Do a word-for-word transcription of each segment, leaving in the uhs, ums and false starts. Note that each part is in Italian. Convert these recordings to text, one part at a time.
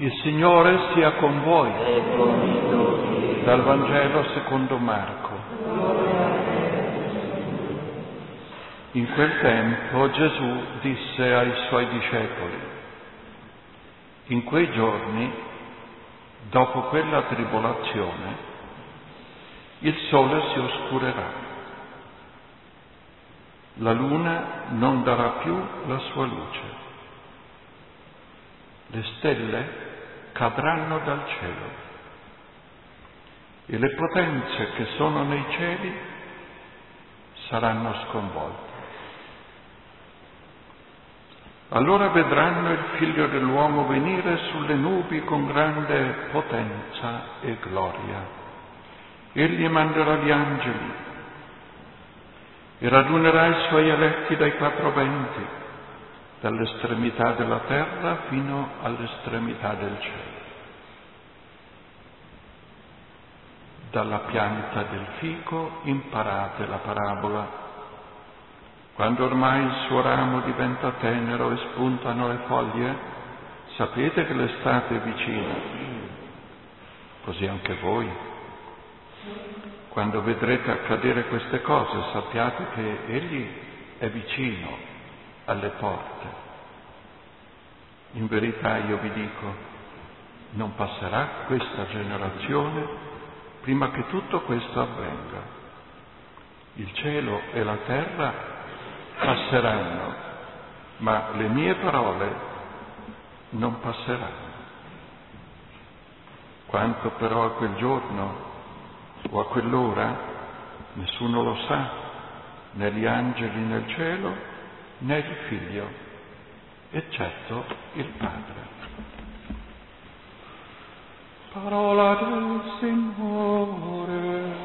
Il Signore sia con voi. Dal Vangelo secondo Marco. In quel tempo Gesù disse ai suoi discepoli: in quei giorni, dopo quella tribolazione, il sole si oscurerà, la luna non darà più la sua luce, le stelle cadranno dal cielo e le potenze che sono nei cieli saranno sconvolte. Allora vedranno il Figlio dell'uomo venire sulle nubi con grande potenza e gloria. Egli manderà gli angeli e radunerà i suoi eletti dai quattro venti, dall'estremità della terra fino all'estremità del cielo. Dalla pianta del fico imparate la parabola. Quando ormai il suo ramo diventa tenero e spuntano le foglie, sapete che l'estate è vicina. Così anche voi. Quando vedrete accadere queste cose, sappiate che Egli è vicino alle porte. In verità io vi dico, non passerà questa generazione prima che tutto questo avvenga. Il cielo e la terra passeranno, ma le mie parole non passeranno. Quanto però a quel giorno o a quell'ora, nessuno lo sa, né gli angeli nel cielo, né il Figlio, eccetto il Padre. Parola del Signore.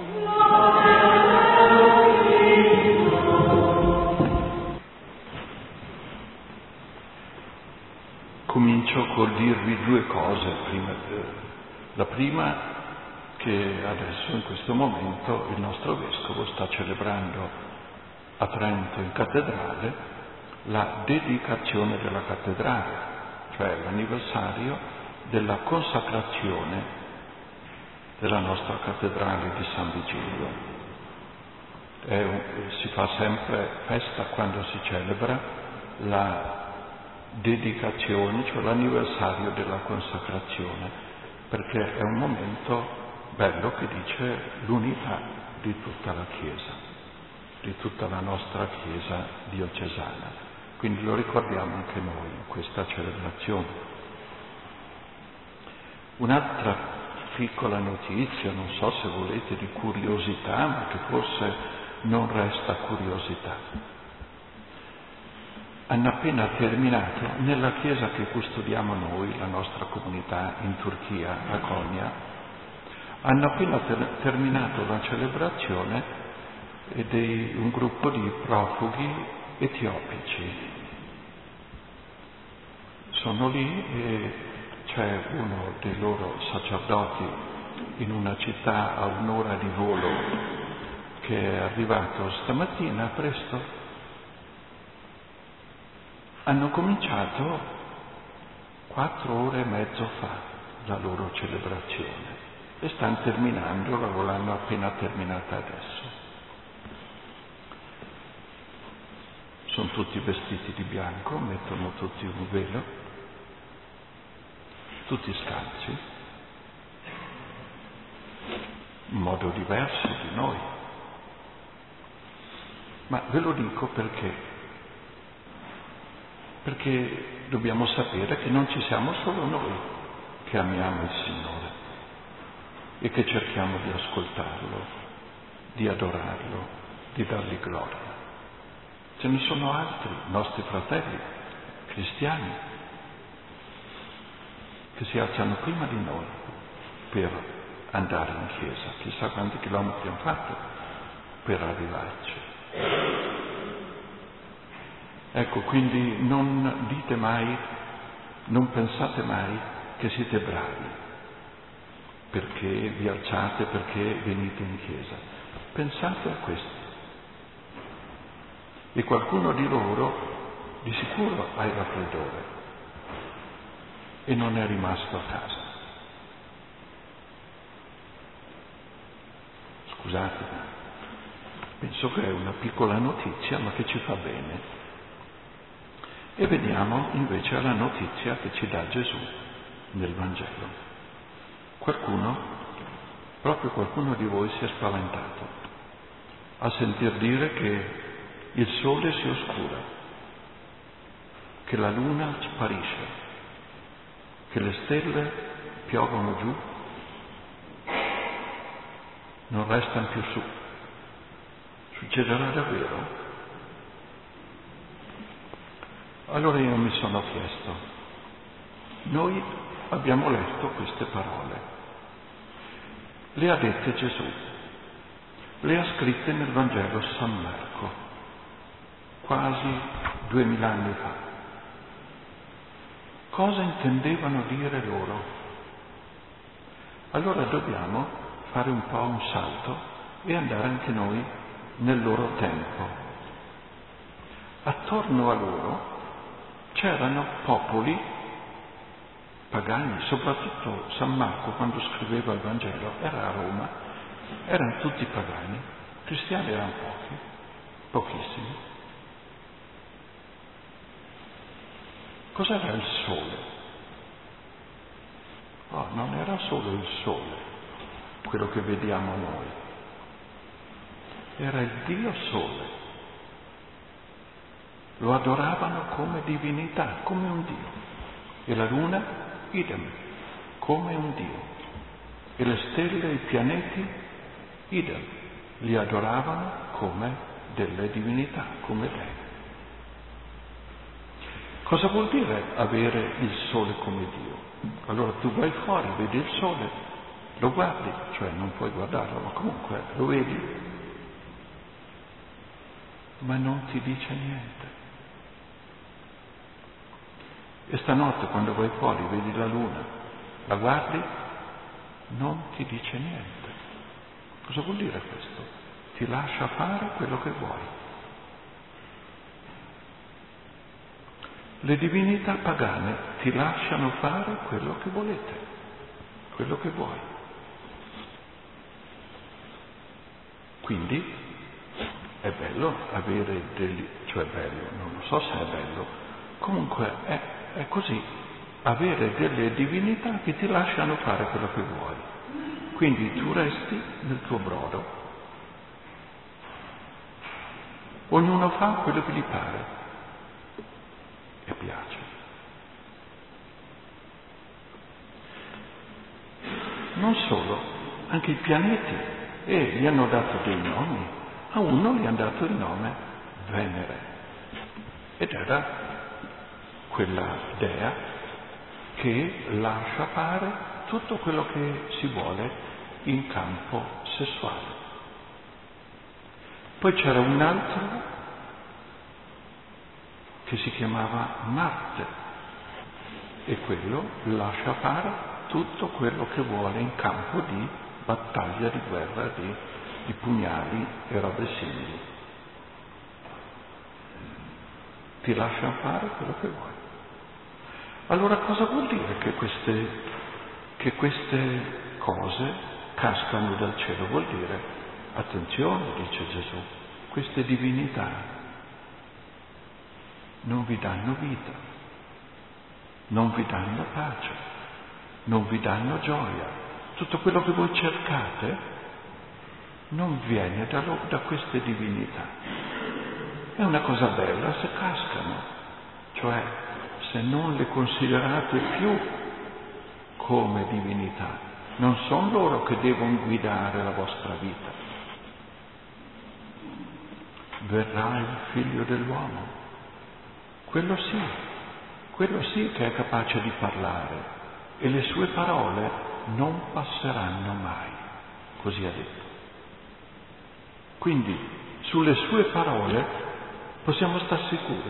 Comincio col dirvi due cose prima. La prima, che adesso in questo momento il nostro Vescovo sta celebrando a Trento in cattedrale la dedicazione della cattedrale, cioè l'anniversario della consacrazione della nostra cattedrale di San Vigilio. È un, si fa sempre festa quando si celebra la dedicazione, cioè l'anniversario della consacrazione, perché è un momento bello che dice l'unità di tutta la Chiesa, di tutta la nostra Chiesa diocesana. Quindi lo ricordiamo anche noi in questa celebrazione. Un'altra piccola notizia, non so se volete di curiosità, ma che forse non resta curiosità. Hanno appena terminato, nella chiesa che custodiamo noi, la nostra comunità in Turchia, a Konya, hanno appena ter- terminato la celebrazione di un gruppo di profughi etiopici. Sono lì e c'è uno dei loro sacerdoti in una città a un'ora di volo che è arrivato stamattina presto. Hanno cominciato quattro ore e mezzo fa la loro celebrazione e stanno terminando, o l'hanno appena terminata adesso. Sono tutti vestiti di bianco, mettono tutti un velo, tutti scalzi, in modo diverso di noi. Ma ve lo dico perché? Perché dobbiamo sapere che non ci siamo solo noi che amiamo il Signore e che cerchiamo di ascoltarlo, di adorarlo, di dargli gloria. Ce ne sono altri, nostri fratelli cristiani, che si alzano prima di noi per andare in chiesa. Chissà quanti chilometri hanno fatto per arrivarci. Ecco, quindi non dite mai, non pensate mai che siete bravi perché vi alzate, perché venite in chiesa. Pensate a questo. E qualcuno di loro di sicuro ha il raffreddore. e non è rimasto a casa. Scusate, penso che è una piccola notizia, ma che ci fa bene. E veniamo invece alla notizia che ci dà Gesù nel Vangelo. Qualcuno, proprio qualcuno di voi si è spaventato a sentir dire che il sole si oscura, che la luna sparisce, che le stelle piovono giù, non restano più su. Succederà davvero? Allora io mi sono chiesto, noi abbiamo letto queste parole, le ha dette Gesù, le ha scritte nel Vangelo San Marco, quasi duemila anni fa. Cosa intendevano dire loro? Allora dobbiamo fare un po' un salto e andare anche noi nel loro tempo. Attorno a loro c'erano popoli pagani, soprattutto San Marco quando scriveva il Vangelo, era a Roma, erano tutti pagani, cristiani erano pochi, pochissimi. Cos'era il sole? Oh, non era solo il sole, quello che vediamo noi, era il Dio Sole. Lo adoravano come divinità, come un Dio. E la luna, idem, come un Dio. E le stelle e i pianeti, idem, li adoravano come delle divinità, come dei. Cosa vuol dire avere il sole come Dio? Allora tu vai fuori, vedi il sole, lo guardi, cioè non puoi guardarlo, ma comunque lo vedi, ma non ti dice niente. E stanotte quando vai fuori, vedi la luna, la guardi, non ti dice niente. Cosa vuol dire questo? Ti lascia fare quello che vuoi. Le divinità pagane ti lasciano fare quello che volete, quello che vuoi. Quindi è bello avere degli, cioè bello, non lo so se è bello, comunque è, è così, avere delle divinità che ti lasciano fare quello che vuoi. Quindi tu resti nel tuo brodo. Ognuno fa quello che gli pare e piace. Non solo, anche i pianeti, e gli hanno dato dei nomi. A uno gli hanno dato il nome Venere, ed era quella dea che lascia fare tutto quello che si vuole in campo sessuale. Poi c'era un altro che si chiamava Marte, e quello lascia fare tutto quello che vuole in campo di battaglia, di guerra, di, di pugnali e robe simili. Ti lascia fare quello che vuoi. Allora cosa vuol dire che queste, che queste cose cascano dal cielo? Vuol dire, attenzione, dice Gesù, queste divinità non vi danno vita, non vi danno pace, non vi danno gioia. Tutto quello che voi cercate non viene da, lo, da queste divinità. È una cosa bella se cascano, cioè se non le considerate più come divinità. Non sono loro che devono guidare la vostra vita. Verrà il figlio dell'uomo. Quello sì, quello sì che è capace di parlare, e le sue parole non passeranno mai, così ha detto. Quindi sulle sue parole possiamo stare sicuri.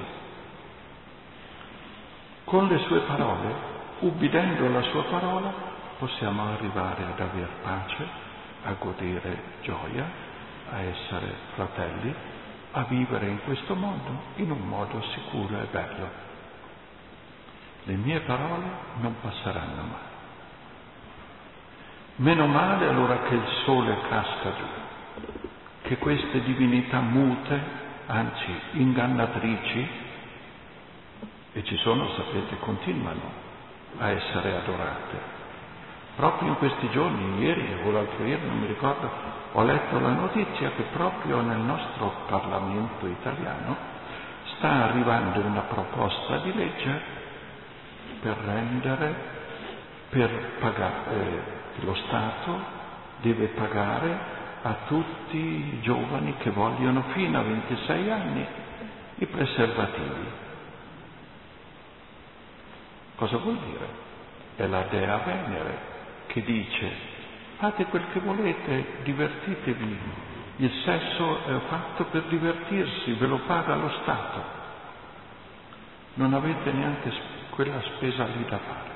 Con le sue parole, ubbidendo alla sua parola, possiamo arrivare ad aver pace, a godere gioia, a essere fratelli, a vivere in questo mondo in un modo sicuro e bello. le mie parole non passeranno mai. Meno male allora che il sole casca giù, che queste divinità mute, anzi ingannatrici, e ci sono, sapete, continuano a essere adorate. Proprio in questi giorni, ieri o l'altro ieri, non mi ricordo, ho letto la notizia che proprio nel nostro Parlamento italiano sta arrivando una proposta di legge per rendere, per pagare, eh, lo Stato deve pagare a tutti i giovani che vogliono fino a ventisei anni i preservativi. Cosa vuol dire? È la dea Venere che dice: fate quel che volete, divertitevi, il sesso è fatto per divertirsi, ve lo paga lo Stato, non avete neanche quella spesa lì da fare.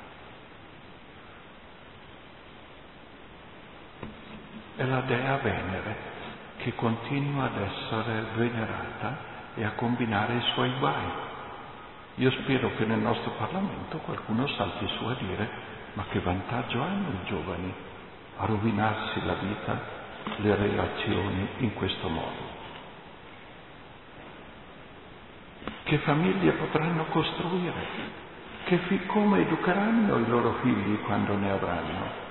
È la dea Venere che continua ad essere venerata e a combinare i suoi guai. Io spero che nel nostro Parlamento qualcuno salti su a dire: ma che vantaggio hanno i giovani a rovinarsi la vita, le relazioni in questo modo? Che famiglie potranno costruire? Che fi- come educheranno i loro figli quando ne avranno?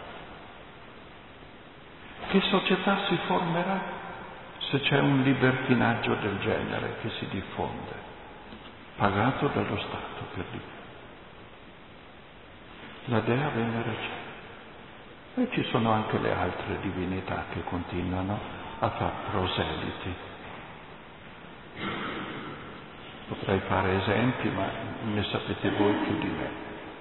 Che società si formerà se c'è un libertinaggio del genere che si diffonde, pagato dallo Stato per dire? La dea Venere c'è. E ci sono anche le altre divinità che continuano a far proseliti. Potrei fare esempi, ma ne sapete voi più di me.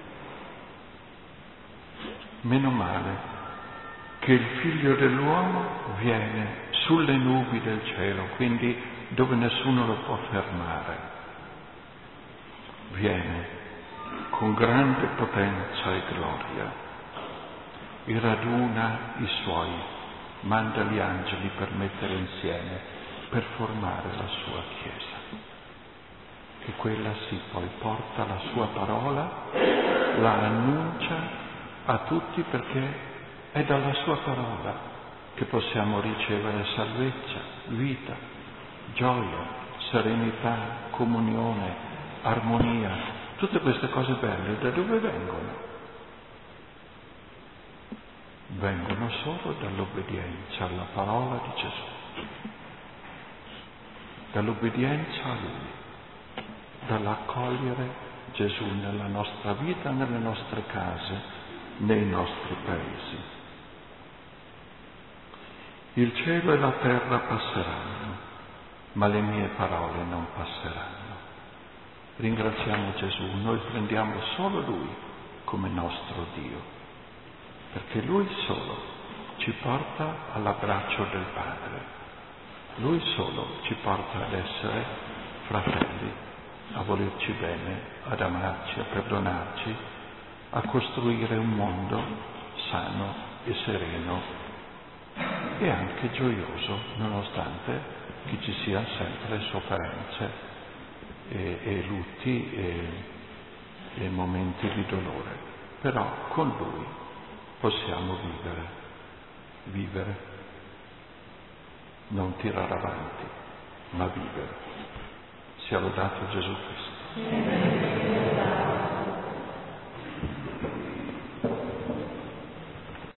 Meno male che il figlio dell'uomo viene sulle nubi del cielo, quindi dove nessuno lo può fermare. Viene con grande potenza e gloria e raduna i suoi, manda gli angeli per mettere insieme, per formare la sua Chiesa. E quella sì, poi porta la sua parola, la annuncia a tutti, perché è dalla sua parola che possiamo ricevere salvezza, vita, gioia, serenità, comunione, armonia. Tutte queste cose belle da dove vengono? Vengono solo dall'obbedienza alla parola di Gesù, dall'obbedienza a Lui, dall'accogliere Gesù nella nostra vita, nelle nostre case, nei nostri paesi. Il cielo e la terra passeranno, ma le mie parole non passeranno. Ringraziamo Gesù, noi prendiamo solo Lui come nostro Dio, perché Lui solo ci porta all'abbraccio del Padre, Lui solo ci porta ad essere fratelli, a volerci bene, ad amarci, a perdonarci, a costruire un mondo sano e sereno e anche gioioso, nonostante che ci siano sempre sofferenze e, e lutti e, e momenti di dolore. Però con Lui possiamo vivere, vivere, non tirare avanti, ma vivere. Sia lodato Gesù Cristo.